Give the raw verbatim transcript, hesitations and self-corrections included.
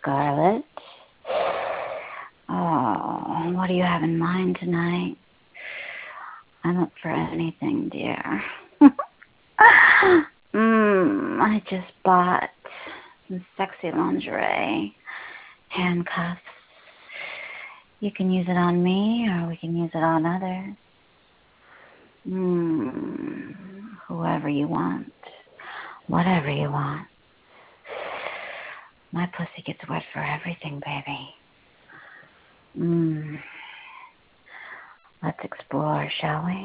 Scarlet. Oh, what do you have in mind tonight? I'm up for anything, dear. Mmm, I just bought some sexy lingerie, handcuffs. You can use it on me, or we can use it on others. Mmm, whoever you want, whatever you want. My pussy gets wet for everything, baby. Mmm. Let's explore, shall we?